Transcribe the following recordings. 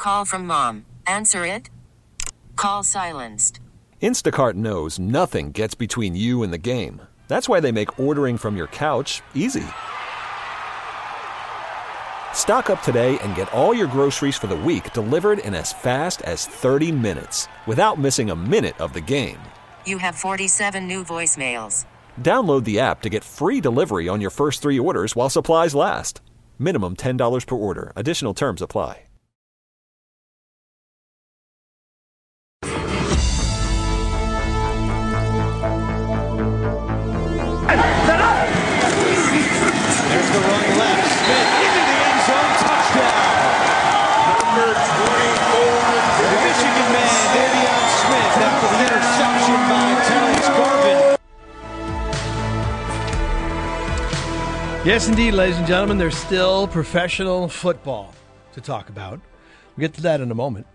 call from mom. Answer it. Call silenced. Instacart knows nothing gets between you and the game. That's why they make ordering from your couch easy. Stock up today and get all your groceries for the week delivered in as fast as 30 minutes without missing a minute of the game. You have 47 new voicemails. Download the app to get free delivery on your first 3 orders while supplies last. Minimum $10 per order. Additional terms apply. There's the run left. Smith into the end zone. Touchdown. Number 24. The Michigan man, Davion Smith, after the interception by Terrence Garvin. Yes, indeed, ladies and gentlemen, there's still professional football to talk about. We'll get to that in a moment.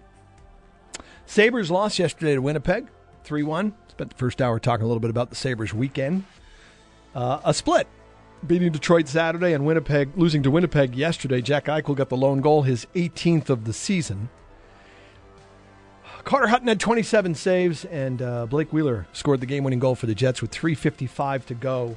Sabres lost yesterday to Winnipeg, 3-1. Spent the first hour talking a little bit about the Sabres weekend. A split, beating Detroit Saturday and Winnipeg, losing to Winnipeg yesterday. Jack Eichel got the lone goal, his 18th of the season. Carter Hutton had 27 saves, and Blake Wheeler scored the game-winning goal for the Jets with 3:55 to go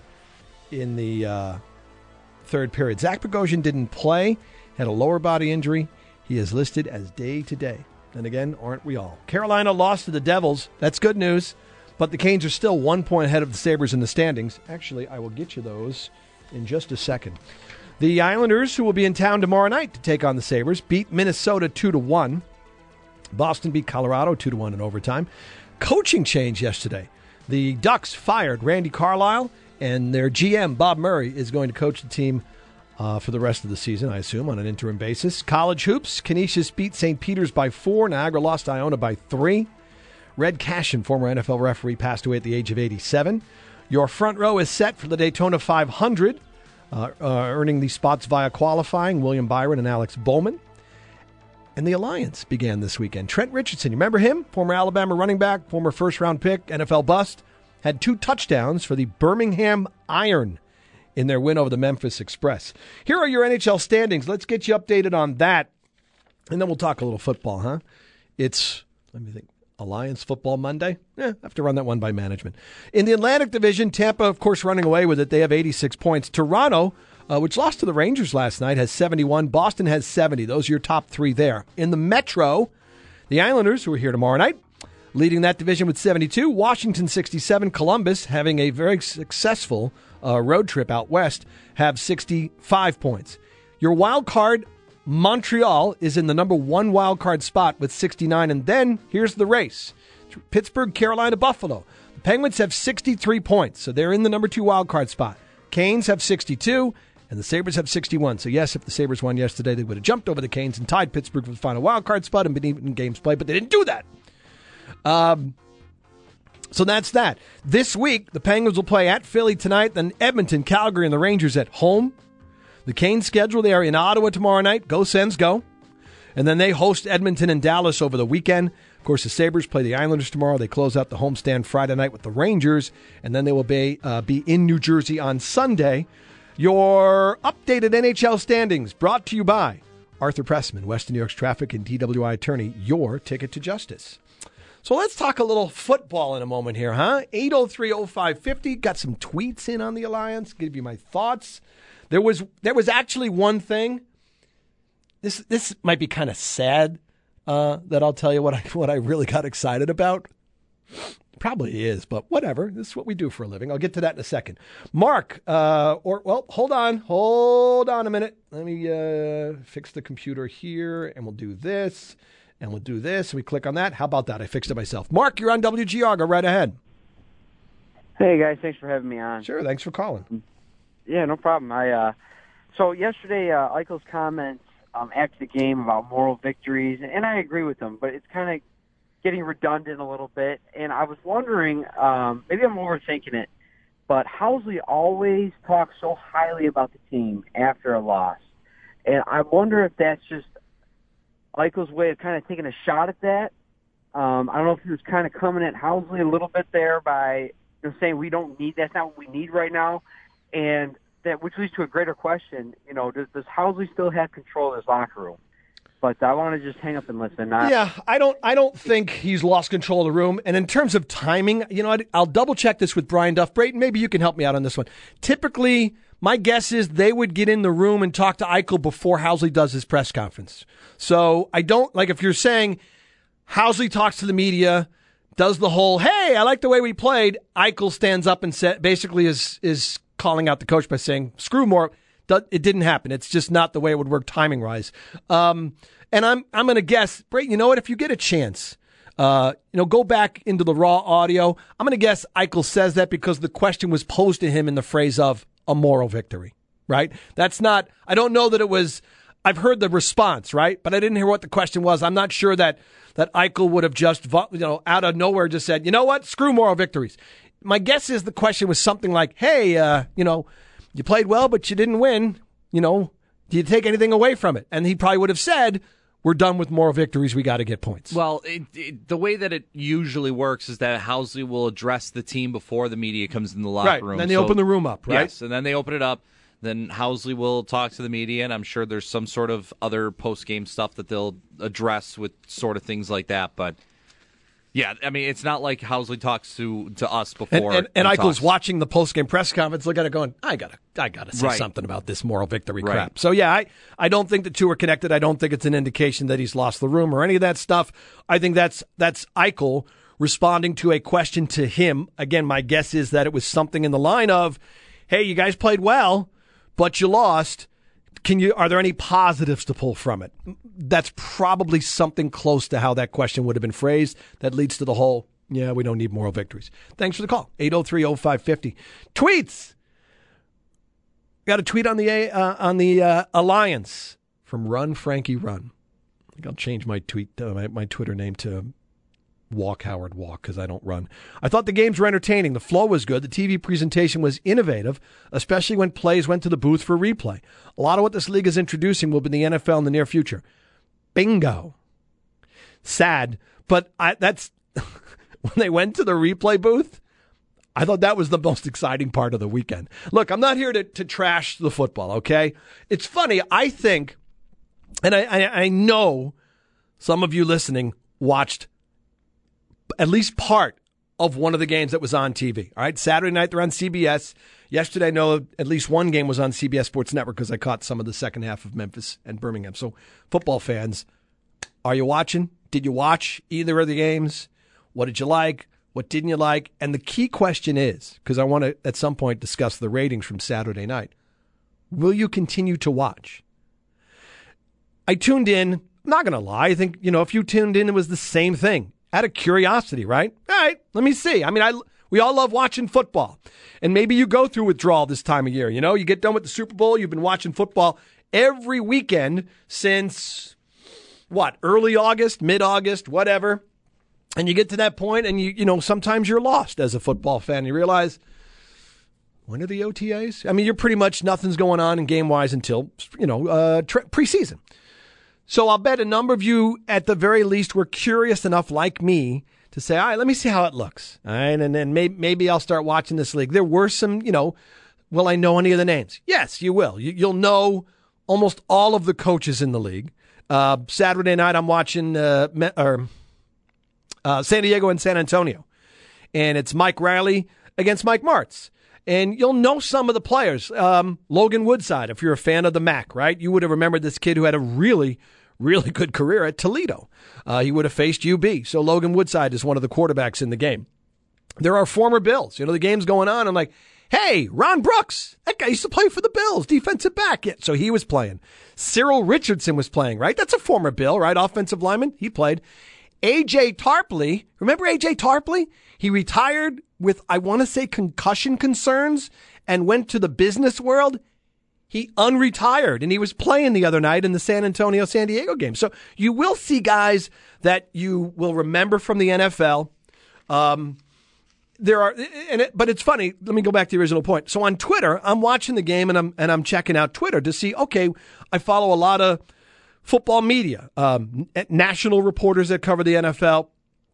in the third period. Zach Bogosian didn't play, had a lower body injury. He is listed as day-to-day. And again, aren't we all? Carolina lost to the Devils. That's good news. But the Canes are still 1 point ahead of the Sabres in the standings. Actually, I will get you those in just a second. The Islanders, who will be in town tomorrow night to take on the Sabres, beat Minnesota 2-1. Boston beat Colorado 2-1 in overtime. Coaching change yesterday. The Ducks fired Randy Carlyle, and their GM, Bob Murray, is going to coach the team for the rest of the season, I assume, on an interim basis. College hoops, Canisius beat St. Peter's by 4. Niagara lost to Iona by 3. Red Cashin, former NFL referee, passed away at the age of 87. Your front row is set for the Daytona 500, earning these spots via qualifying, William Byron and Alex Bowman. And the Alliance began this weekend. Trent Richardson, you remember him? Former Alabama running back, former first-round pick, NFL bust, had 2 touchdowns for the Birmingham Iron in their win over the Memphis Express. Here are your NHL standings. Let's get you updated on that, and then we'll talk a little football, huh? It's, let me think, Alliance Football Monday? I have to run that one by management. In the Atlantic Division, Tampa, of course, running away with it. They have 86 points. Toronto, which lost to the Rangers last night, has 71. Boston has 70. Those are your top 3 there. In the Metro, the Islanders, who are here tomorrow night, leading that division with 72. Washington, 67. Columbus, having a very successful road trip out west, have 65 points. Your wild card, Montreal, is in the number 1 wild card spot with 69. And then here's the race. Pittsburgh, Carolina, Buffalo. The Penguins have 63 points, so they're in the number 2 wild card spot. Canes have 62, and the Sabres have 61. So yes, if the Sabres won yesterday, they would have jumped over the Canes and tied Pittsburgh for the final wild card spot and been even in games played, but they didn't do that. So that's that. This week, the Penguins will play at Philly tonight, then Edmonton, Calgary, and the Rangers at home. The Canes schedule, they are in Ottawa tomorrow night. Go Sens, go. And then they host Edmonton and Dallas over the weekend. Of course, the Sabres play the Islanders tomorrow. They close out the homestand Friday night with the Rangers, and then they will be in New Jersey on Sunday. Your updated NHL standings brought to you by Arthur Pressman, Western New York's traffic and DWI attorney, your ticket to justice. So let's talk a little football in a moment here, huh? 803-0550. Got some tweets in on the Alliance. Give you my thoughts. There was actually one thing. This might be kind of sad that I'll tell you what I really got excited about. Probably is, but whatever. This is what we do for a living. I'll get to that in a second. Mark, hold on a minute. Let me fix the computer here, and we'll do this. And we'll do this, and we click on that. How about that? I fixed it myself. Mark, you're on WGR. Go right ahead. Hey, guys. Thanks for having me on. Sure. Thanks for calling. Yeah, no problem. So yesterday, Eichel's comments after the game about moral victories, and I agree with him, but it's kind of getting redundant a little bit. And I was wondering, maybe I'm overthinking it, but Housley always talks so highly about the team after a loss. And I wonder if that's just Eichel's way of kind of taking a shot at that. I don't know if he was kind of coming at Housley a little bit there by saying that's not what we need right now. And that, which leads to a greater question, does Housley still have control of his locker room? But I want to just hang up and listen. Yeah, I don't think he's lost control of the room. And in terms of timing, I'll double check this with Brian Duff. Brayton, maybe you can help me out on this one. Typically, my guess is they would get in the room and talk to Eichel before Housley does his press conference. So I don't, if you're saying Housley talks to the media, does the whole, hey, I like the way we played, Eichel stands up and basically is calling out the coach by saying, screw more. It didn't happen. It's just not the way it would work timing-wise. And I'm going to guess, Brayton, you know what? If you get a chance, go back into the raw audio. I'm going to guess Eichel says that because the question was posed to him in the phrase of a moral victory, right? That's not, I don't know that it was, I've heard the response, right? But I didn't hear what the question was. I'm not sure that Eichel would have just, out of nowhere just said, you know what? Screw moral victories. My guess is the question was something like, hey, you played well, but you didn't win. Do you take anything away from it? And he probably would have said, we're done with moral victories. We got to get points. Well, the way that it usually works is that Housley will address the team before the media comes in the locker room. And then they open the room up, right? Yes, and then they open it up. Then Housley will talk to the media, and I'm sure there's some sort of other post-game stuff that they'll address with sort of things like that. But yeah, I mean, it's not like Housley talks to us before. And Eichel's watching the post-game press conference, look at it going, I gotta say something about this moral victory crap. So yeah, I don't think the two are connected. I don't think it's an indication that he's lost the room or any of that stuff. I think that's Eichel responding to a question to him. Again, my guess is that it was something in the line of, hey, you guys played well, but you lost. Are there any positives to pull from it? That's probably something close to how that question would have been phrased. That leads to the whole, yeah, we don't need moral victories. Thanks for the call. 803-0550. Tweets. Got a tweet on the Alliance from Run Frankie Run. I think I'll change my my Twitter name to Walk Howard Walk because I don't run. I thought the games were entertaining. The flow was good. The TV presentation was innovative, especially when plays went to the booth for replay. A lot of what this league is introducing will be the NFL in the near future. Bingo. Sad, but that's when they went to the replay booth, I thought that was the most exciting part of the weekend. Look, I'm not here to trash the football, okay? It's funny. I think, and I know some of you listening watched at least part of one of the games that was on TV. All right, Saturday night they're on CBS. Yesterday, I know at least one game was on CBS Sports Network because I caught some of the second half of Memphis and Birmingham. So, football fans, are you watching? Did you watch either of the games? What did you like? What didn't you like? And the key question is, because I want to at some point discuss the ratings from Saturday night, will you continue to watch? I tuned in. I'm not going to lie. I think, if you tuned in, it was the same thing. Out of curiosity, right? All right, let me see. I mean, we all love watching football. And maybe you go through withdrawal this time of year. You get done with the Super Bowl. You've been watching football every weekend since, early August, mid-August, whatever. And you get to that point and, sometimes you're lost as a football fan. You realize, when are the OTAs? I mean, you're pretty much nothing's going on in game-wise until, preseason. So I'll bet a number of you, at the very least, were curious enough, like me, to say, all right, let me see how it looks. All right, and then maybe I'll start watching this league. There were some, will I know any of the names? Yes, you will. You'll know almost all of the coaches in the league. Saturday night, I'm watching San Diego and San Antonio. And it's Mike Riley against Mike Martz. And you'll know some of the players. Logan Woodside, if you're a fan of the MAC, right? You would have remembered this kid who had a really, really good career at Toledo. He would have faced UB. So Logan Woodside is one of the quarterbacks in the game. There are former Bills. The game's going on. I'm like, hey, Ron Brooks, that guy used to play for the Bills, defensive back. Yeah, so he was playing. Cyril Richardson was playing, right? That's a former Bill, right? Offensive lineman. He played. A.J. Tarpley, remember A.J. Tarpley? He retired with, I want to say, concussion concerns and went to the business world. He unretired, and he was playing the other night in the San Antonio-San Diego game. So you will see guys that you will remember from the NFL. But it's funny. Let me go back to the original point. So on Twitter, I'm watching the game, and I'm checking out Twitter to see, okay, I follow a lot of football media, national reporters that cover the NFL,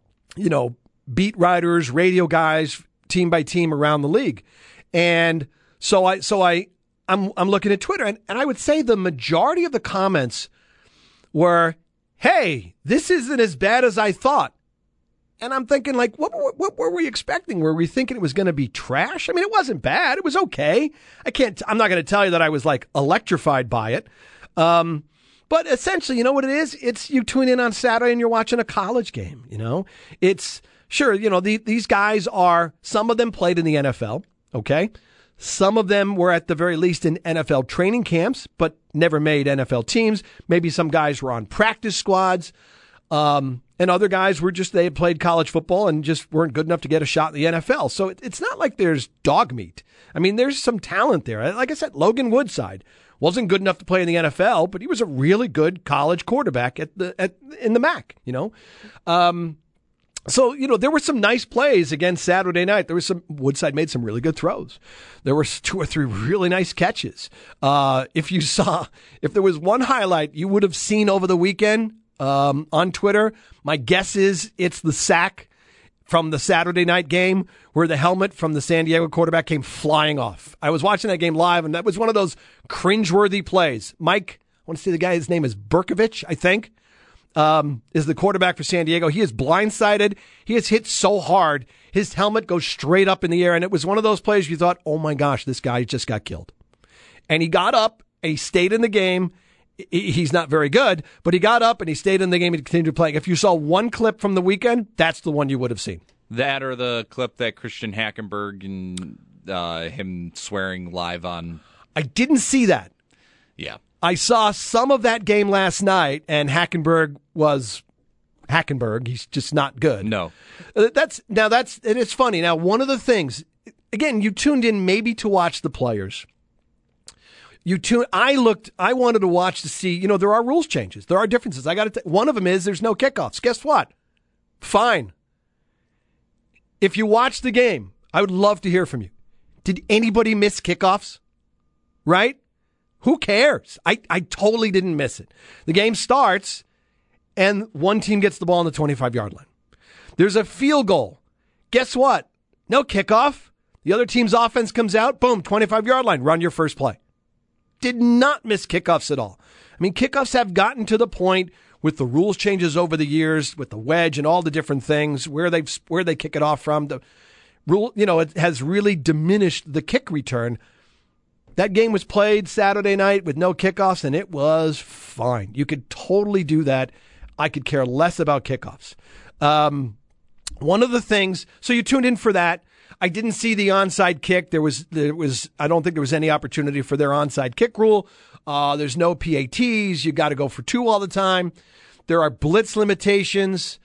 beat writers, radio guys, team by team around the league. And so I'm looking at Twitter, and I would say the majority of the comments were, hey, this isn't as bad as I thought. And I'm thinking, like, what were we expecting? Were we thinking it was going to be trash? I mean, it wasn't bad. It was okay. I'm not going to tell you that I was, like, electrified by it. But essentially, you know what it is? It's you tune in on Saturday and you're watching a college game, you know? It's, sure, you know, these guys are, some of them played in the NFL, okay? Some of them were at the very least in NFL training camps, but never made NFL teams. Maybe some guys were on practice squads. And other guys were just, they had played college football and just weren't good enough to get a shot in the NFL. So it's not like there's dog meat. I mean, there's some talent there. Like I said, Logan Woodside wasn't good enough to play in the NFL, but he was a really good college quarterback in the MAC, you know? So, you know, there were some nice plays again Saturday night. Woodside made some really good throws. There were 2 or 3 really nice catches. If there was one highlight you would have seen over the weekend on Twitter, my guess is it's the sack from the Saturday night game where the helmet from the San Diego quarterback came flying off. I was watching that game live, and that was one of those cringeworthy plays. Mike, I want to see the guy, his name is Berkovich, I think. Is the quarterback for San Diego. He is blindsided. He is hit so hard. His helmet goes straight up in the air. And it was one of those plays you thought, oh my gosh, this guy just got killed. And he got up, he stayed in the game. He's not very good, but he got up and he stayed in the game and continued playing. If you saw one clip from the weekend, that's the one you would have seen. That or the clip that Christian Hackenberg and him swearing live on. I didn't see that. Yeah. I saw some of that game last night, and Hackenberg was Hackenberg. He's just not good. No. It's funny. Now, one of the things, again, you tuned in maybe to watch the players. I wanted to watch to see, you know, there are rules changes. There are differences. One of them is there's no kickoffs. Guess what? Fine. If you watch the game, I would love to hear from you. Did anybody miss kickoffs? Right? Who cares? I totally didn't miss it. The game starts, and one team gets the ball on the 25-yard line. There's a field goal. Guess what? No kickoff. The other team's offense comes out. Boom, 25-yard line. Run your first play. Did not miss kickoffs at all. I mean, kickoffs have gotten to the point with the rules changes over the years, with the wedge and all the different things, where they kick it off from. The rule, you know, it has really diminished the kick return. That game was played Saturday night with no kickoffs, and it was fine. You could totally do that. I could care less about kickoffs. One of the things, so you tuned in for that. I didn't see the onside kick. There was. I don't think there was any opportunity for their onside kick rule. There's no PATs. You got to go for 2 all the time. There are blitz limitations.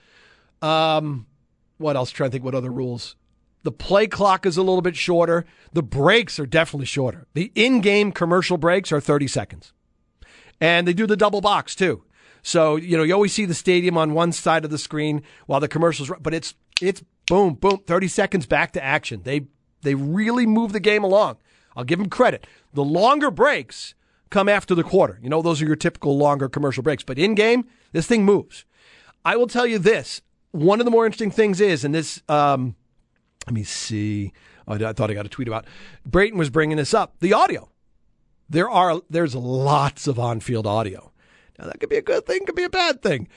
What else? Trying to think what other rules. The play clock is a little bit shorter. The breaks are definitely shorter. The in-game commercial breaks are 30 seconds. And they do the double box, too. So, you know, you always see the stadium on one side of the screen while the commercials, but it's boom, boom, 30 seconds back to action. They really move the game along. I'll give them credit. The longer breaks come after the quarter. You know, those are your typical longer commercial breaks. But in-game, this thing moves. I will tell you this. One of the more interesting things is, and this, let me see. Oh, I thought I got a tweet about. Brayton was bringing this up. The audio. There's lots of on-field audio. Now, that could be a good thing, could be a bad thing.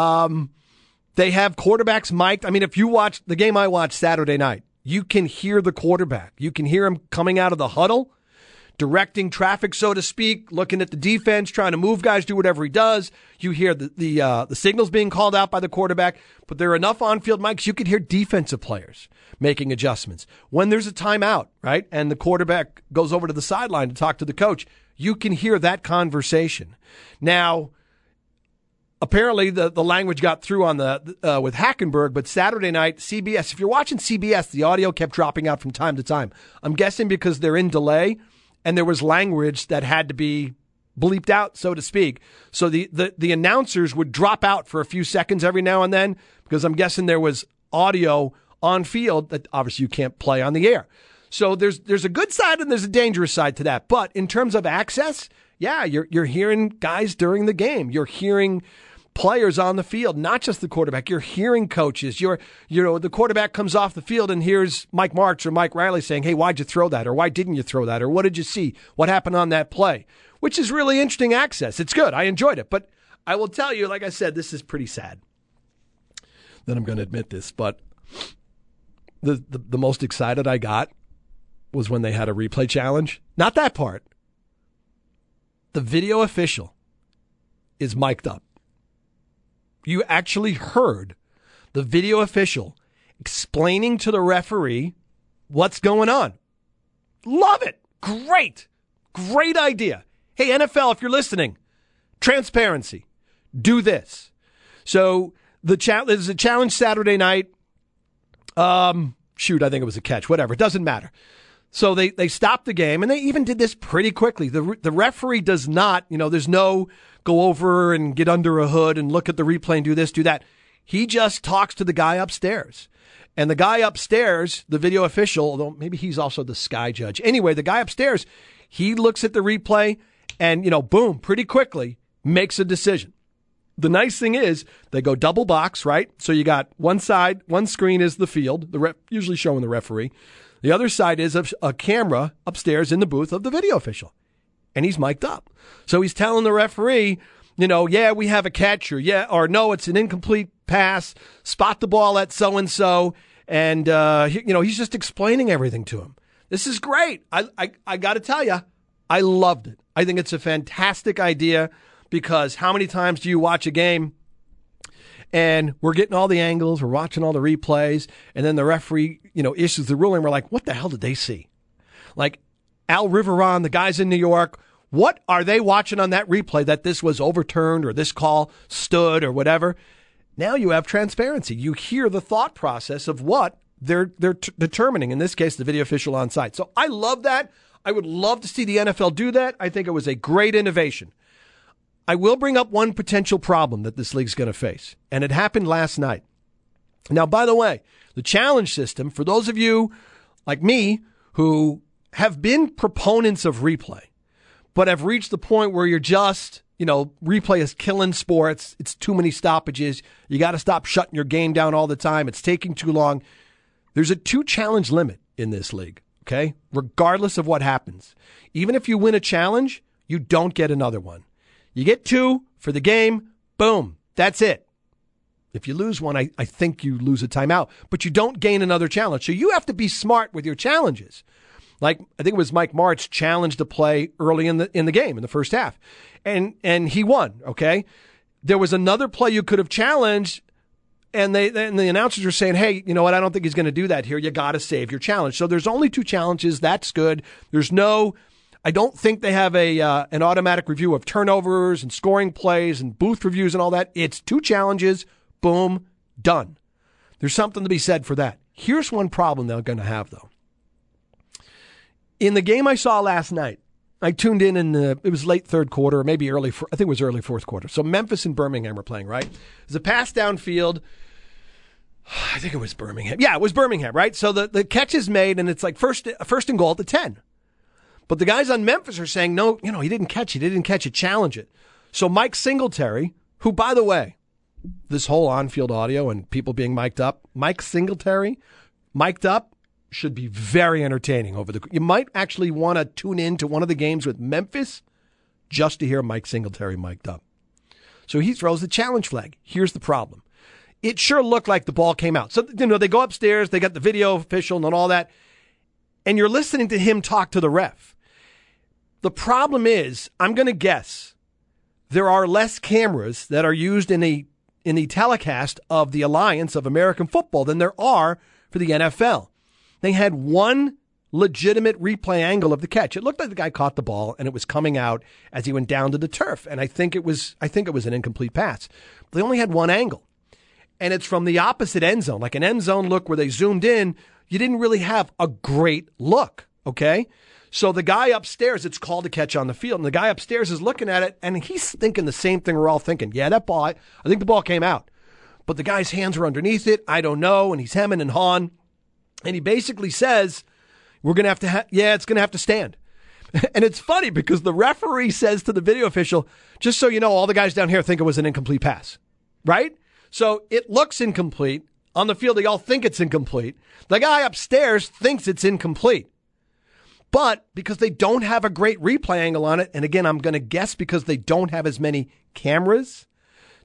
They have quarterbacks mic'd. I mean, if you watch the game I watched Saturday night, you can hear the quarterback. You can hear him coming out of the huddle, directing traffic, so to speak, looking at the defense, trying to move guys, do whatever he does. You hear the signals being called out by the quarterback, but there are enough on-field mics you could hear defensive players making adjustments. When there's a timeout, right, and the quarterback goes over to the sideline to talk to the coach, you can hear that conversation. Now, apparently the language got through on with Hackenberg, but Saturday night, CBS, if you're watching CBS, the audio kept dropping out from time to time. I'm guessing because they're in delay, and there was language that had to be bleeped out, so to speak. So the announcers would drop out for a few seconds every now and then, because I'm guessing there was audio on field that obviously you can't play on the air. So there's a good side and there's a dangerous side to that. But in terms of access, yeah, you're hearing guys during the game. You're hearing players on the field, not just the quarterback. You're hearing coaches. The quarterback comes off the field and hears Mike Martz or Mike Riley saying, hey, why'd you throw that? Or why didn't you throw that? Or what did you see? What happened on that play? Which is really interesting access. It's good. I enjoyed it. But I will tell you, like I said, this is pretty sad that I'm going to admit this, but the most excited I got was when they had a replay challenge. Not that part. The video official is mic'd up. You actually heard the video official explaining to the referee what's going on. Love it. Great. Great idea. Hey, NFL, if you're listening, transparency. Do this. So there's a challenge Saturday night. I think it was a catch. Whatever. It doesn't matter. So they stopped the game, and they even did this pretty quickly. The referee does not, there's no go over and get under a hood and look at the replay and do this, do that. He just talks to the guy upstairs. And the guy upstairs, the video official, although maybe he's also the sky judge. Anyway, the guy upstairs, he looks at the replay and, boom, pretty quickly makes a decision. The nice thing is they go double box, right? So you got one side, one screen is the field, usually showing the referee. The other side is a camera upstairs in the booth of the video official. And he's mic'd up. So he's telling the referee, yeah, we have a catch, or no, it's an incomplete pass. Spot the ball at so-and-so. And, he's just explaining everything to him. This is great. I got to tell you, I loved it. I think it's a fantastic idea because how many times do you watch a game and we're getting all the angles, we're watching all the replays, and then the referee, issues the ruling. We're like, what the hell did they see? Like Al Riveron, the guys in New York, what are they watching on that replay that this was overturned or this call stood or whatever? Now you have transparency. You hear the thought process of what they're determining, in this case, the video official on site. So I love that. I would love to see the NFL do that. I think it was a great innovation. I will bring up one potential problem that this league's going to face, and it happened last night. Now, by the way, the challenge system, for those of you like me who have been proponents of replay, but have reached the point where you're just, replay is killing sports. It's too many stoppages. You got to stop shutting your game down all the time. It's taking too long. There's a 2-challenge limit in this league, okay? Regardless of what happens. Even if you win a challenge, you don't get another one. You get 2 for the game, boom, that's it. If you lose one, I think you lose a timeout, but you don't gain another challenge. So you have to be smart with your challenges. Like, I think it was Mike Martz challenged a play early in the game, in the first half, and he won, okay? There was another play you could have challenged, and the announcers are saying, hey, you know what, I don't think he's going to do that here. You got to save your challenge. So there's only 2 challenges. That's good. I don't think they have an automatic review of turnovers and scoring plays and booth reviews and all that. It's 2 challenges, boom, done. There's something to be said for that. Here's one problem they're going to have, though. In the game I saw last night, I tuned in it was late third quarter, or maybe I think it was early fourth quarter. So Memphis and Birmingham were playing, right? There's a pass downfield. I think it was Birmingham. Yeah, it was Birmingham, right? So the catch is made, and it's like first and goal at the 10. But the guys on Memphis are saying, no, he didn't catch it. He didn't catch it. Challenge it. So Mike Singletary, who, by the way, this whole on-field audio and people being mic'd up, Mike Singletary, mic'd up, should be very entertaining you might actually want to tune in to one of the games with Memphis just to hear Mike Singletary mic'd up. So he throws the challenge flag. Here's the problem. It sure looked like the ball came out. So, they go upstairs, they got the video official and all that, and you're listening to him talk to the ref. The problem is, I'm going to guess, there are less cameras that are used in the telecast of the Alliance of American Football than there are for the NFL. They had one legitimate replay angle of the catch. It looked like the guy caught the ball and it was coming out as he went down to the turf. And I think it was an incomplete pass. They only had one angle. And it's from the opposite end zone, like an end zone look where they zoomed in. You didn't really have a great look. Okay. So the guy upstairs, it's called a catch on the field. And the guy upstairs is looking at it and he's thinking the same thing we're all thinking. Yeah, that ball, I think the ball came out, but the guy's hands were underneath it. I don't know. And he's hemming and hawing. And he basically says, we're going to have to, it's going to have to stand. And it's funny because the referee says to the video official, just so you know, all the guys down here think it was an incomplete pass, right? So it looks incomplete. On the field, they all think it's incomplete. The guy upstairs thinks it's incomplete. But because they don't have a great replay angle on it, and again, I'm going to guess because they don't have as many cameras,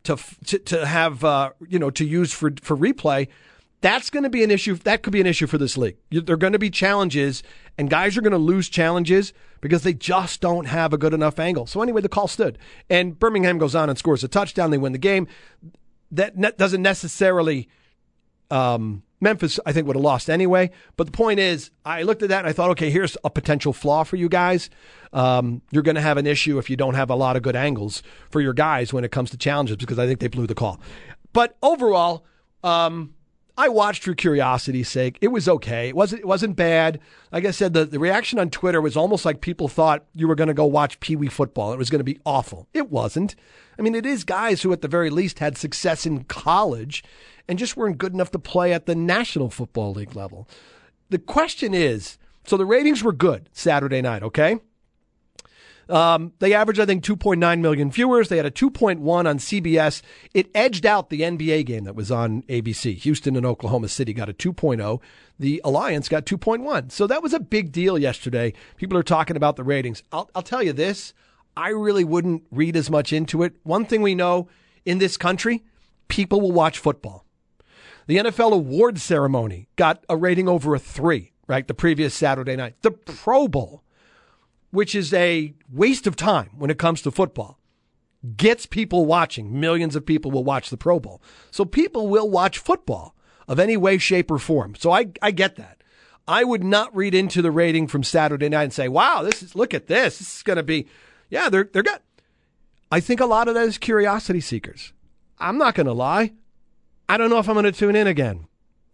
to have to use for replay. That's going to be an issue. That could be an issue for this league. There are going to be challenges, and guys are going to lose challenges because they just don't have a good enough angle. So anyway, the call stood, and Birmingham goes on and scores a touchdown. They win the game. That doesn't necessarily. Memphis, I think, would have lost anyway. But the point is, I looked at that and I thought, okay, here's a potential flaw for you guys. You're going to have an issue if you don't have a lot of good angles for your guys when it comes to challenges, because I think they blew the call. But overall, I watched for curiosity's sake. It was okay. It wasn't bad. Like I said, the reaction on Twitter was almost like people thought you were going to go watch Pee Wee football. It was going to be awful. It wasn't. I mean, it is guys who at the very least had success in college and just weren't good enough to play at the National Football League level. The question is, so the ratings were good Saturday night, okay? They averaged, I think, 2.9 million viewers. They had a 2.1 on CBS. It edged out the NBA game that was on ABC. Houston and Oklahoma City got a 2.0. The Alliance got 2.1. So that was a big deal yesterday. People are talking about the ratings. I'll tell you this. I really wouldn't read as much into it. One thing we know in this country, people will watch football. The NFL awards ceremony got a rating over a 3, right? The previous Saturday night. The Pro Bowl, which is a waste of time when it comes to football, gets people watching. Millions of people will watch the Pro Bowl. So people will watch football of any way, shape, or form. So I get that. I would not read into the rating from Saturday night and say, wow, look at this. This is going to be, yeah, they're good. I think a lot of that is curiosity seekers. I'm not going to lie. I don't know if I'm going to tune in again.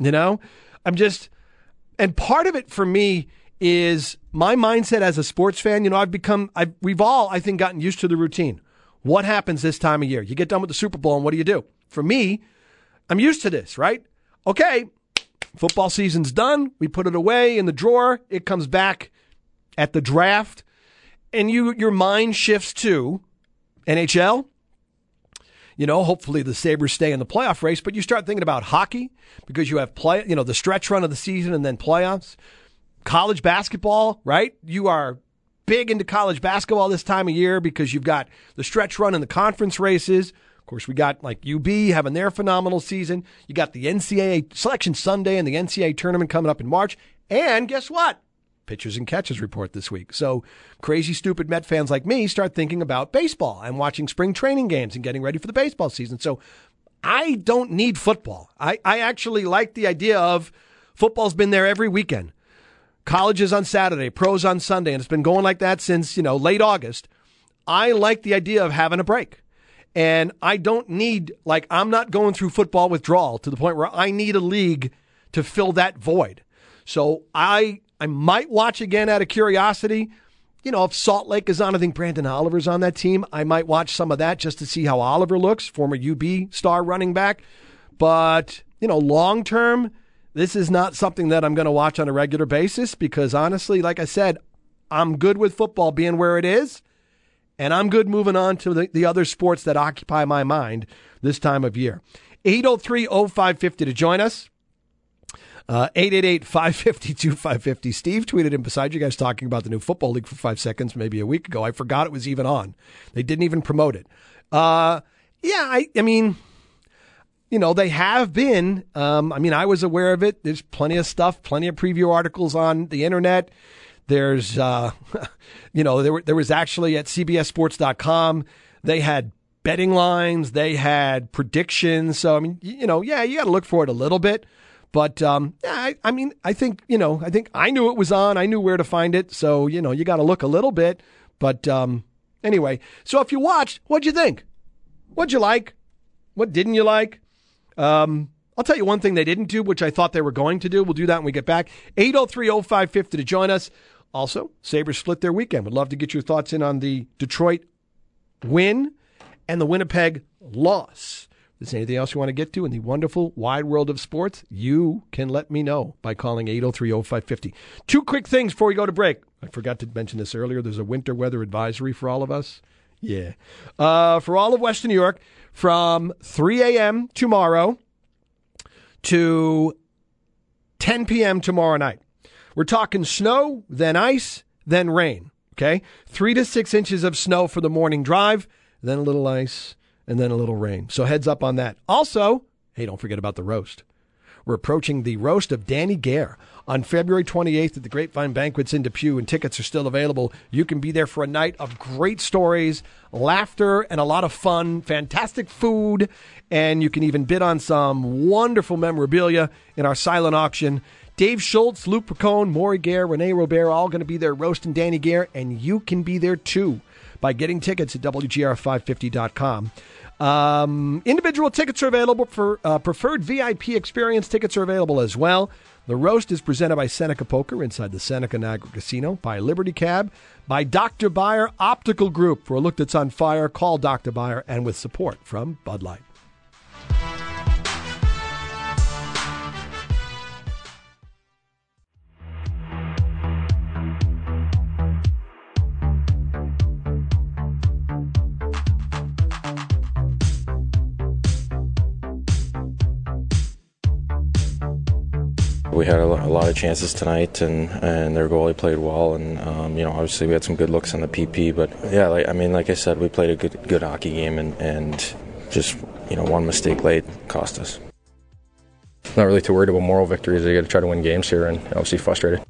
And part of it for me is my mindset as a sports fan. We've all, I think, gotten used to the routine. What happens this time of year? You get done with the Super Bowl, and what do? For me, I'm used to this, right? Okay, football season's done. We put it away in the drawer. It comes back at the draft, and your mind shifts to NHL. Hopefully the Sabres stay in the playoff race, but you start thinking about hockey because you have the stretch run of the season and then playoffs. College basketball, right? You are big into college basketball this time of year because you've got the stretch run and the conference races. Of course, we got like UB having their phenomenal season. You got the NCAA Selection Sunday and the NCAA tournament coming up in March. And guess what? Pitchers and catches report this week. So crazy, stupid Met fans like me start thinking about baseball and watching spring training games and getting ready for the baseball season. So I don't need football. I actually like the idea of football's been there every weekend. College is on Saturday, pros on Sunday, and it's been going like that since, late August. I like the idea of having a break. And I don't need, I'm not going through football withdrawal to the point where I need a league to fill that void. So I might watch again out of curiosity. If Salt Lake is on, I think Brandon Oliver's on that team. I might watch some of that just to see how Oliver looks, former UB star running back. But, long term, this is not something that I'm going to watch on a regular basis because, honestly, like I said, I'm good with football being where it is, and I'm good moving on to the other sports that occupy my mind this time of year. 803-0550 to join us. 888-550-2550. Steve tweeted in beside you guys talking about the new football league for 5 seconds maybe a week ago. I forgot it was even on. They didn't even promote it. I mean, they have been. I was aware of it. There's plenty of stuff, plenty of preview articles on the internet. There's, there was actually at CBSSports.com, they had betting lines, they had predictions. So, you got to look for it a little bit. But, I think I knew it was on. I knew where to find it. So, you got to look a little bit. But anyway, so if you watched, what'd you think? What'd you like? What didn't you like? I'll tell you one thing they didn't do, which I thought they were going to do. We'll do that when we get back. 803-0550 to join us. Also, Sabres split their weekend. Would love to get your thoughts in on the Detroit win and the Winnipeg loss. If there's anything else you want to get to in the wonderful wide world of sports, you can let me know by calling 803-0550. Two quick things before we go to break. I forgot to mention this earlier. There's a winter weather advisory for all of us. Yeah. For all of Western New York, from 3 a.m. tomorrow to 10 p.m. tomorrow night. We're talking snow, then ice, then rain. Okay? 3 to 6 inches of snow for the morning drive, then a little ice, and then a little rain. So heads up on that. Also, hey, don't forget about the roast. We're approaching the roast of Danny Gare on February 28th at the Grapevine Banquets in Depew, and tickets are still available. You can be there for a night of great stories, laughter, and a lot of fun, fantastic food, and you can even bid on some wonderful memorabilia in our silent auction. Dave Schultz, Luke Picone, Maury Gare, Renee Robert, all going to be there roasting Danny Gare, and you can be there too by getting tickets at WGR550.com. Individual tickets are available for preferred VIP experience. Tickets are available as well. The roast is presented by Seneca Poker inside the Seneca Niagara Casino, by Liberty Cab, by Dr. Byer Optical Group. For a look that's on fire, call Dr. Byer, and with support from Bud Light. We had a lot of chances tonight, and their goalie played well, and obviously we had some good looks on the PP. But yeah, like I said, we played a good hockey game, and just one mistake late cost us. Not really too worried about moral victories. They got to try to win games here, and obviously frustrated.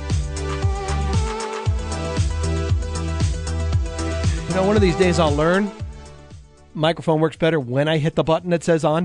One of these days I'll learn. Microphone works better when I hit the button that says on.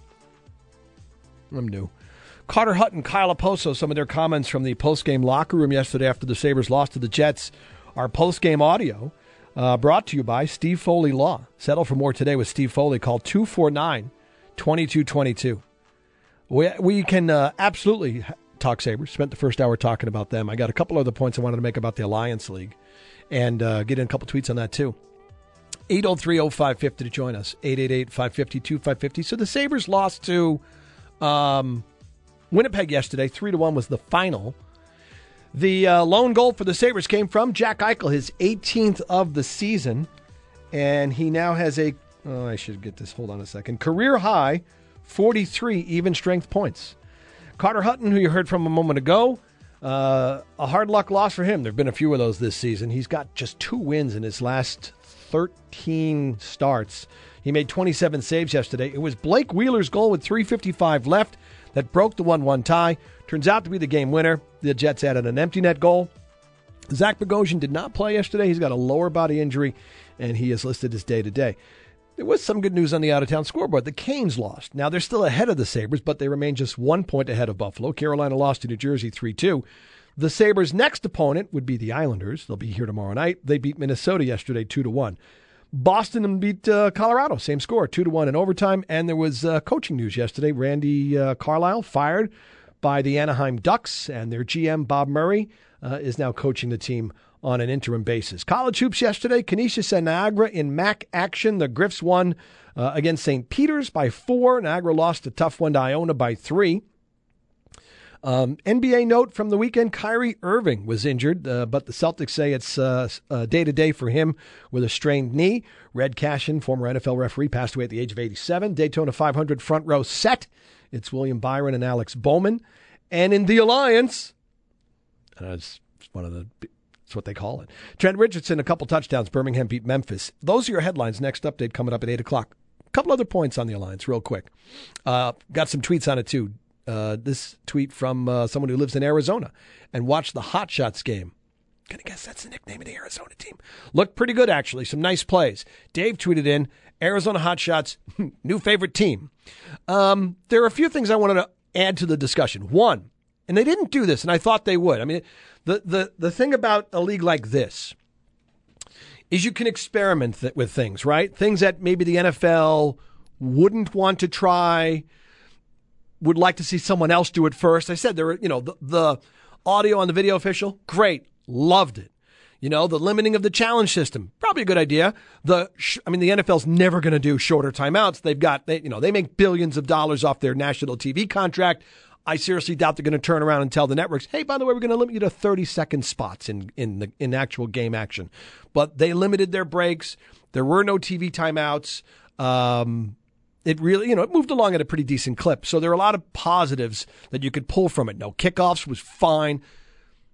I'm new. Carter Hutton, Kyle Oposo, some of their comments from the post-game locker room yesterday after the Sabres lost to the Jets. Our post-game audio brought to you by Steve Foley Law. Settle for more today with Steve Foley. Call 249-2222. We can absolutely talk Sabres. Spent the first hour talking about them. I got a couple other points I wanted to make about the Alliance League and get in a couple tweets on that too. 803-0550 to join us. 888-550-2550. So the Sabres lost to Winnipeg yesterday. 3-1 was the final. The lone goal for the Sabres came from Jack Eichel, his 18th of the season. And he now has I should get this, hold on a second, career high 43 even strength points. Carter Hutton, who you heard from a moment ago, a hard luck loss for him. There have been a few of those this season. He's got just 2 wins in his last 13 starts. He made 27 saves yesterday. It was Blake Wheeler's goal with 3:55 left that broke the 1-1 tie. Turns out to be the game winner. The Jets added an empty net goal. Zach Bogosian did not play yesterday. He's got a lower body injury, and he is listed as day-to-day. There was some good news on the out-of-town scoreboard. The Canes lost. Now, they're still ahead of the Sabres, but they remain just 1 point ahead of Buffalo. Carolina lost to New Jersey 3-2. The Sabres' next opponent would be the Islanders. They'll be here tomorrow night. They beat Minnesota yesterday 2-1. Boston beat Colorado, same score, 2-1 in overtime. And there was coaching news yesterday. Randy Carlyle fired by the Anaheim Ducks, and their GM, Bob Murray, is now coaching the team on an interim basis. College hoops yesterday, Canisius and Niagara in MAC action. The Griffs won against St. Peter's by 4. Niagara lost a tough one to Iona by 3. NBA note from the weekend, Kyrie Irving was injured, but the Celtics say it's day-to-day for him with a strained knee. Red Cashin, former NFL referee, passed away at the age of 87. Daytona 500 front row set. It's William Byron and Alex Bowman. And in the Alliance, it's what they call it. Trent Richardson, a couple touchdowns. Birmingham beat Memphis. Those are your headlines. Next update coming up at 8 o'clock. A couple other points on the Alliance real quick. Got some tweets on it, too. This tweet from someone who lives in Arizona and watched the Hot Shots game. Gonna guess that's the nickname of the Arizona team. Looked pretty good, actually. Some nice plays. Dave tweeted in, Arizona Hot Shots, new favorite team. There are a few things I wanted to add to the discussion. One, and they didn't do this, and I thought they would. I mean, the thing about a league like this is you can experiment with things, right? Things that maybe the NFL wouldn't want to try, would like to see someone else do it first. I said there were, the audio on the video official, great, loved it. The limiting of the challenge system, probably a good idea. The NFL's never going to do shorter timeouts. They make billions of dollars off their national TV contract. I seriously doubt they're going to turn around and tell the networks, hey, by the way, we're going to limit you to 30-second spots in actual game action. But they limited their breaks. There were no TV timeouts. It really, it moved along at a pretty decent clip. So there are a lot of positives that you could pull from it. No kickoffs was fine.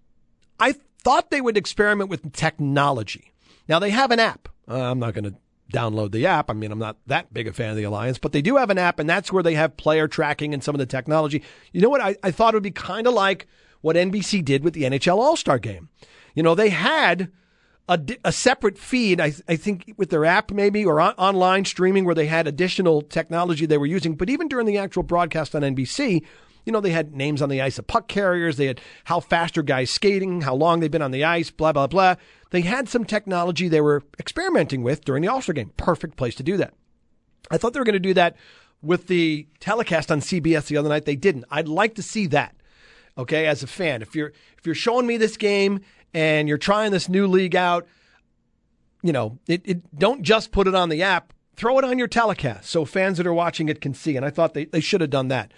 I thought they would experiment with technology. Now, they have an app. I'm not going to download the app. I mean, I'm not that big a fan of the Alliance, but they do have an app, and that's where they have player tracking and some of the technology. You know what? I thought it would be kind of like what NBC did with the NHL All-Star Game. You know, they had a separate feed, I think, with their app maybe, or online streaming, where they had additional technology they were using. But even during the actual broadcast on NBC, you know, they had names on the ice of puck carriers. They had how fast are guys skating, how long they've been on the ice, blah, blah, blah. They had some technology they were experimenting with during the All-Star Game. Perfect place to do that. I thought they were going to do that with the telecast on CBS the other night. They didn't. I'd like to see that, okay, as a fan. If you're showing me this game and you're trying this new league out, you know, don't just put it on the app. Throw it on your telecast so fans that are watching it can see. And I thought they should have done that.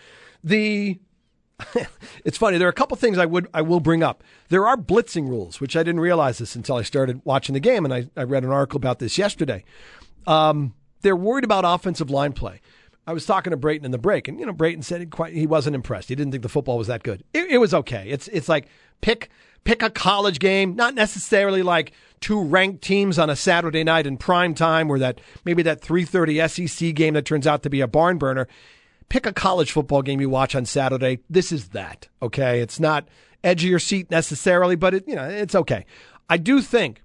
It's funny. There are a couple things I will bring up. There are blitzing rules, which I didn't realize this until I started watching the game, and I read an article about this yesterday. They're worried about offensive line play. I was talking to Brayton in the break, and, you know, Brayton said he wasn't impressed. He didn't think the football was that good. It was okay. It's like pick a college game, not necessarily like two ranked teams on a Saturday night in prime time, or maybe that 3:30 SEC game that turns out to be a barn burner. Pick a college football game you watch on Saturday. This is that, okay? It's not edge of your seat necessarily, but it's okay. I think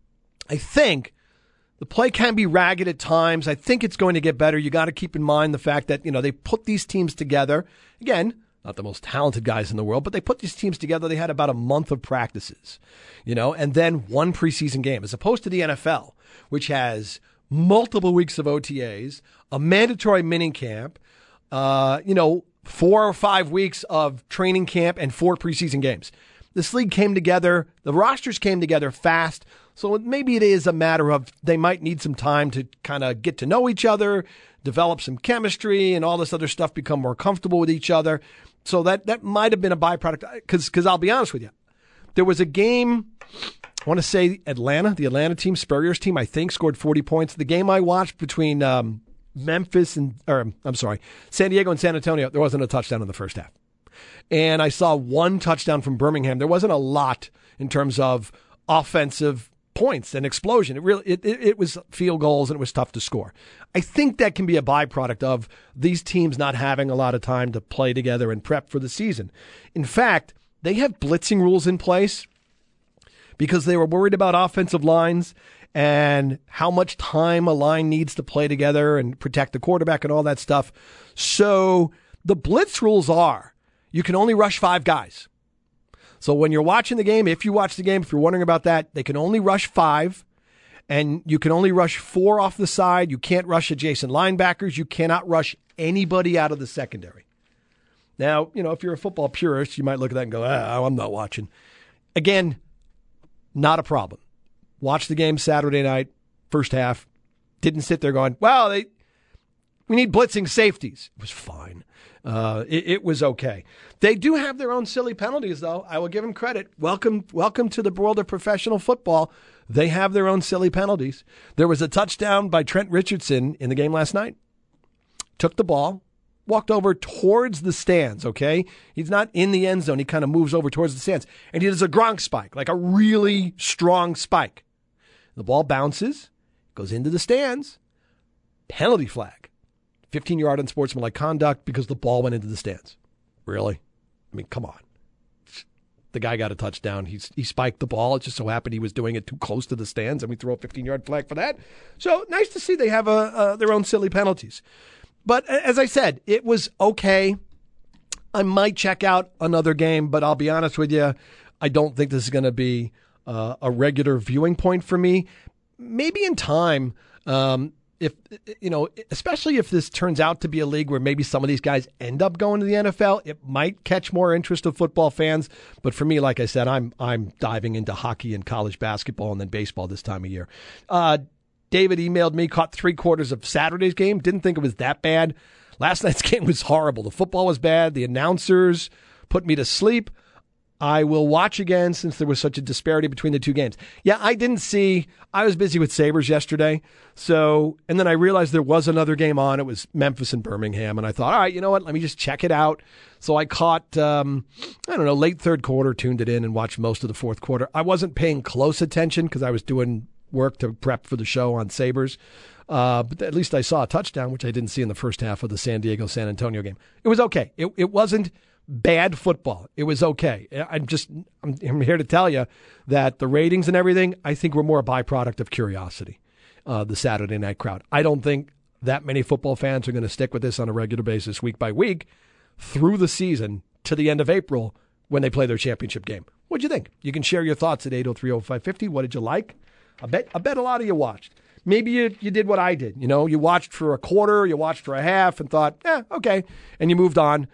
the play can be ragged at times. I think it's going to get better. You got to keep in mind the fact that, you know, they put these teams together. Again, not the most talented guys in the world, but they put these teams together. They had about a month of practices, you know, and then one preseason game, as opposed to the NFL, which has multiple weeks of OTAs, a mandatory mini camp, 4 or 5 weeks of training camp, and 4 preseason games. This league came together. The rosters came together fast. So maybe it is a matter of they might need some time to kind of get to know each other, develop some chemistry, and all this other stuff, become more comfortable with each other. So that might have been a byproduct. Because I'll be honest with you, there was a game, I want to say the Atlanta team, Spurrier's team, I think, scored 40 points. The game I watched between San Diego and San Antonio, there wasn't a touchdown in the first half. And I saw one touchdown from Birmingham. There wasn't a lot in terms of offensive points and explosion. It was field goals, and it was tough to score. I think that can be a byproduct of these teams not having a lot of time to play together and prep for the season. In fact, they have blitzing rules in place because they were worried about offensive lines and how much time a line needs to play together and protect the quarterback and all that stuff. So the blitz rules are you can only rush 5 guys. So when you're watching the game, if you're wondering about that, they can only rush 5, and you can only rush 4 off the side. You can't rush adjacent linebackers. You cannot rush anybody out of the secondary. Now, you know, if you're a football purist, you might look at that and go, I'm not watching. Again, not a problem. Watched the game Saturday night, first half. Didn't sit there going, we need blitzing safeties. It was fine. It was okay. They do have their own silly penalties, though. I will give them credit. Welcome to the world of professional football. They have their own silly penalties. There was a touchdown by Trent Richardson in the game last night. Took the ball, walked over towards the stands, okay? He's not in the end zone. He kind of moves over towards the stands. And he does a Gronk spike, like a really strong spike. The ball bounces, goes into the stands. Penalty flag. 15-yard unsportsmanlike conduct because the ball went into the stands. Really? I mean, come on. The guy got a touchdown. He spiked the ball. It just so happened he was doing it too close to the stands, and we throw a 15-yard flag for that. So nice to see they have their own silly penalties. But as I said, it was okay. I might check out another game, but I'll be honest with you, I don't think this is going to be a regular viewing point for me. Maybe in time, if especially if this turns out to be a league where maybe some of these guys end up going to the NFL, it might catch more interest of football fans. But for me, like I said, I'm diving into hockey and college basketball and then baseball this time of year. David emailed me, caught 3/4 of Saturday's game. Didn't think it was that bad. Last night's game was horrible. The football was bad. The announcers put me to sleep. I will watch again since there was such a disparity between the two games. Yeah, I was busy with Sabres yesterday. And then I realized there was another game on. It was Memphis and Birmingham. And I thought, all right, you know what? Let me just check it out. So I caught, late third quarter, tuned it in and watched most of the fourth quarter. I wasn't paying close attention because I was doing work to prep for the show on Sabres. But at least I saw a touchdown, which I didn't see in the first half of the San Diego-San Antonio game. It was okay. It wasn't bad football. It was okay. I'm here to tell you that the ratings and everything, I think, were more a byproduct of curiosity, the Saturday night crowd. I don't think that many football fans are going to stick with this on a regular basis, week by week, through the season to the end of April when they play their championship game. What'd you think? You can share your thoughts at 803-0550. What did you like? I bet a lot of you watched. Maybe you did what I did. You watched for a quarter, you watched for a half and thought, okay, and you moved on.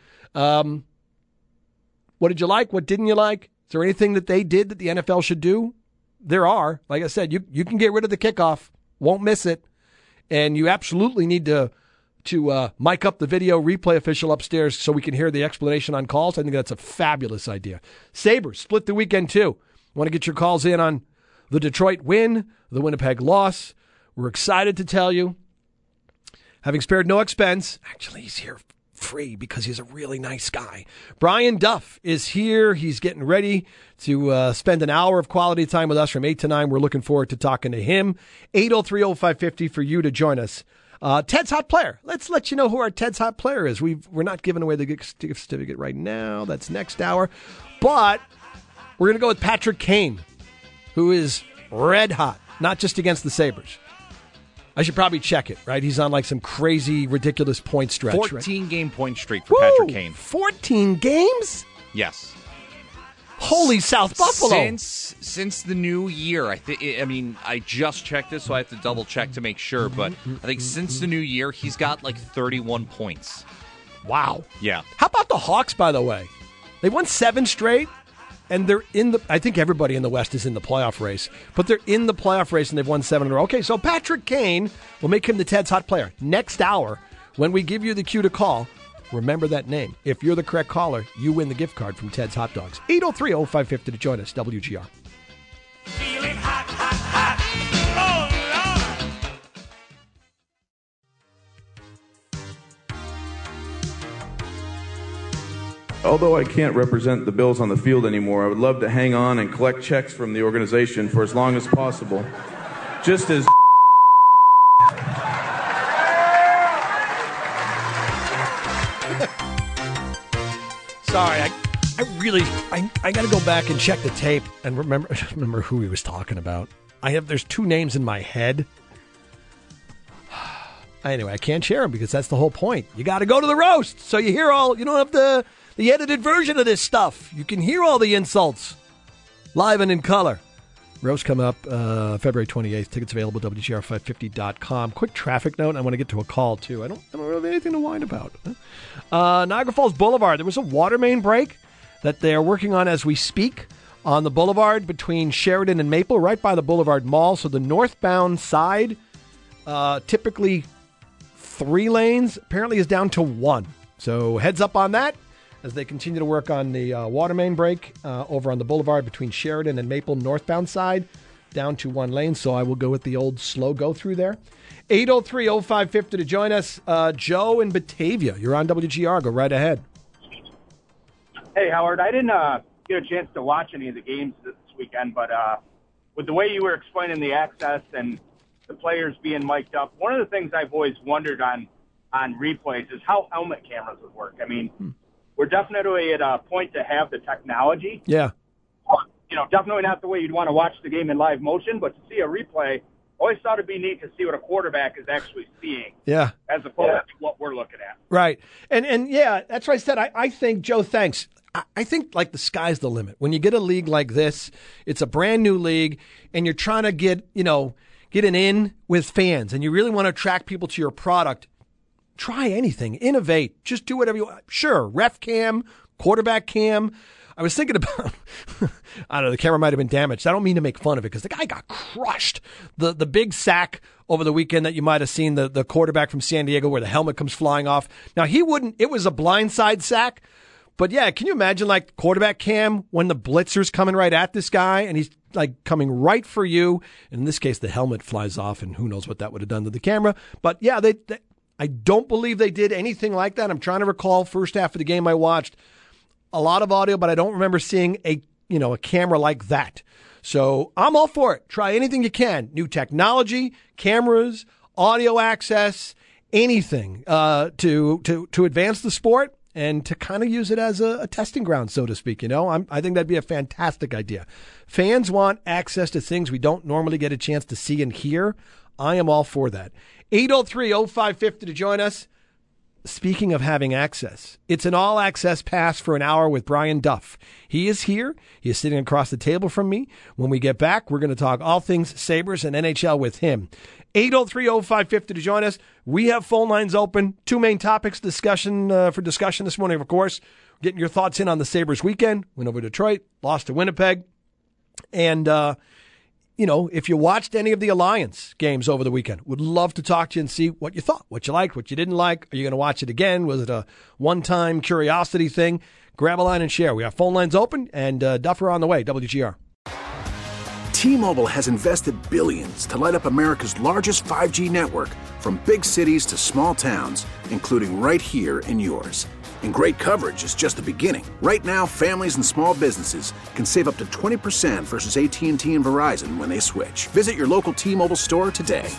What did you like? What didn't you like? Is there anything that they did that the NFL should do? There are. Like I said, you can get rid of the kickoff. Won't miss it. And you absolutely need to mic up the video replay official upstairs so we can hear the explanation on calls. I think that's a fabulous idea. Sabres split the weekend too. Want to get your calls in on the Detroit win, the Winnipeg loss. We're excited to tell you, having spared no expense, actually he's here free because he's a really nice guy. Brian Duff is here. He's getting ready to spend an hour of quality time with us from 8 to 9. We're looking forward to talking to him. 803-0550 for you to join us. Ted's Hot Player. Let's let you know who our Ted's Hot Player is. We're not giving away the gift certificate right now. That's next hour. But we're going to go with Patrick Kane, who is red hot, not just against the Sabres. I should probably check it, right? He's on like some crazy, ridiculous point stretch. 14-game point streak for Patrick Kane. 14 games? Yes. Holy South Buffalo. Since the new year, I just checked this, so I have to double check to make sure, but I think since the new year, he's got like 31 points. Wow. Yeah. How about the Hawks, by the way? They won 7 straight, and they're I think everybody in the West is in the playoff race, but they're in the playoff race, and they've won 7 in a row. Okay, so Patrick Kane will make him the Ted's Hot Player. Next hour, when we give you the cue to call, remember that name. If you're the correct caller, you win the gift card from Ted's Hot Dogs. 803-0550 to join us, WGR. Feeling hot, hot, hot. Oh, Lord. Although I can't represent the Bills on the field anymore, I would love to hang on and collect checks from the organization for as long as possible. Just as Sorry, I got to go back and check the tape and remember who he was talking about. There's 2 names in my head. Anyway, I can't share them because that's the whole point. You got to go to the roast, so you don't have the edited version of this stuff. You can hear all the insults live and in color. Roast coming up February 28th. Tickets available at WGR550.com. Quick traffic note. I want to get to a call, too. I don't really have anything to whine about. Niagara Falls Boulevard. There was a water main break that they're working on as we speak on the boulevard between Sheridan and Maple, right by the Boulevard Mall. So the northbound side, typically 3 lanes, apparently is down to 1. So heads up on that as they continue to work on the water main break over on the boulevard between Sheridan and Maple, northbound side, down to 1 lane. So I will go with the old slow go-through there. 803-0550 to join us. Joe in Batavia, you're on WGR. Go right ahead. Hey, Howard. I didn't get a chance to watch any of the games this weekend, but with the way you were explaining the access and the players being mic'd up, one of the things I've always wondered on replays is how helmet cameras would work. I mean, we're definitely at a point to have the technology. Yeah. Definitely not the way you'd want to watch the game in live motion, but to see a replay, always thought it'd be neat to see what a quarterback is actually seeing. Yeah. As opposed to what we're looking at. Right. And yeah, that's what I said. I think, Joe, thanks. I think like the sky's the limit. When you get a league like this, it's a brand new league and you're trying to get an in with fans and you really want to attract people to your product. Try anything, innovate, just do whatever you want. Sure, ref cam, quarterback cam. I was thinking about, I don't know, the camera might have been damaged. I don't mean to make fun of it because the guy got crushed. The big sack over the weekend that you might have seen, the quarterback from San Diego where the helmet comes flying off. Now, it was a blindside sack. But yeah, can you imagine like quarterback cam when the blitzer's coming right at this guy and he's like coming right for you? In this case, the helmet flies off and who knows what that would have done to the camera. But yeah, I don't believe they did anything like that. I'm trying to recall first half of the game I watched. A lot of audio, but I don't remember seeing a camera like that. So I'm all for it. Try anything you can. New technology, cameras, audio access, anything to advance the sport and to kind of use it as a testing ground, so to speak. I think that'd be a fantastic idea. Fans want access to things we don't normally get a chance to see and hear. I am all for that. 803-0550 to join us. Speaking of having access, it's an all-access pass for an hour with Brian Duff. He is here. He is sitting across the table from me. When we get back, we're going to talk all things Sabres and NHL with him. 803-0550 to join us. We have phone lines open. Two main topics for discussion this morning, of course. Getting your thoughts in on the Sabres weekend. Went over Detroit, lost to Winnipeg. And, if you watched any of the Alliance games over the weekend, would love to talk to you and see what you thought, what you liked, what you didn't like. Are you going to watch it again? Was it a one-time curiosity thing? Grab a line and share. We have phone lines open, and Duffer on the way. WGR. T-Mobile has invested billions to light up America's largest 5G network, from big cities to small towns, including right here in yours. And great coverage is just the beginning. Right now, families and small businesses can save up to 20% versus AT&T and Verizon when they switch. Visit your local T-Mobile store today.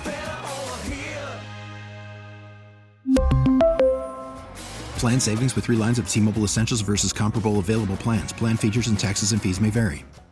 Plan savings with 3 lines of T-Mobile Essentials versus comparable available plans. Plan features and taxes and fees may vary.